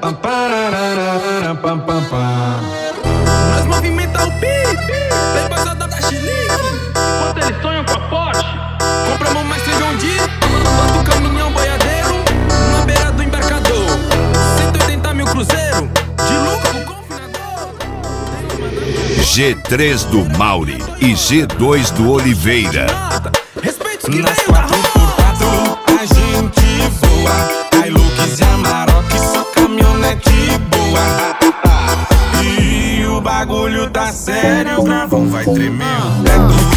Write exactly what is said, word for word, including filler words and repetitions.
Nós movimenta o beat, tem passada da chilique. Enquanto eles sonham com a Porsche, compramos mais feijão de bota o caminhão boiadeiro na beira do embarcador. Cento e oitenta mil cruzeiro de lucro com confinador. G três do Mauri e G dois do Oliveira. Respeito que veio da rua. A gente voa, Hilux e Amarok, só caminhonete boa. E o bagulho tá sério, o gravão vai tremer.